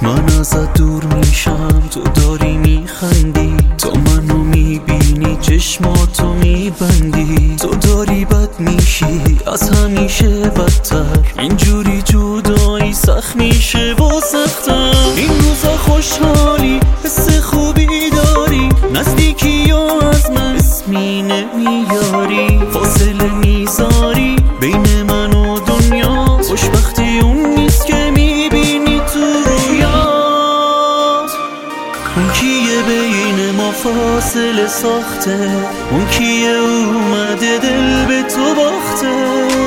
من ازت دور میشم، تو داری میخندی، تو منو میبینی چشماتو میبندی، تو داری بد میشی از همیشه بدتر، اینجوری جدایی سخت میشه و سختم. این روزا خوشحالی حس خوبی داری، نزدیکی یا از من اسمی نمیاری، فاصله میذاری بین من و دنیا، خوشبختی اون نیست که میبینی تو رویات. اون کیه بین ما فاصله ساخته، اون کیه اومده دل به تو باخته.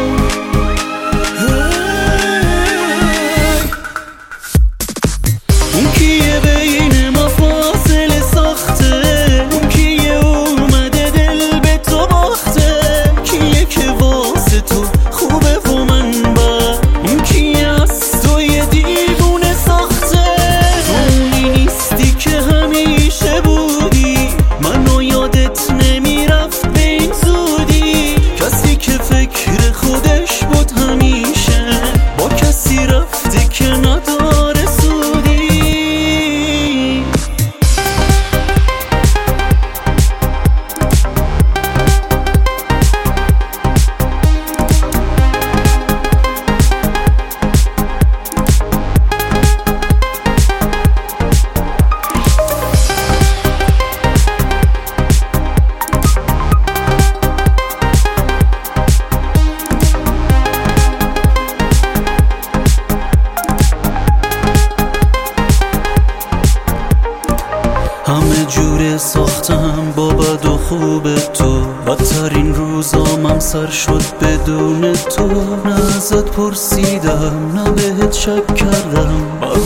اون کیه بین ما فاصله ساخته، اون کیه اومده دل به تو باخته، کیه که واسه تو خوبه و من بد، اون کیه از تو یه دیوونه ساخته. تو اونی نیستی که همیشه بودی، منو یادت نمیرفت به این زودی، کسی که فکر خودش بود همیشه با کسی رفته که نداره سودی. همه جوره ساختم با بد و خوب تو، بدترین روزامم سر شد بدون تو، نه ازت پرسیدم نه بهت شک کردم،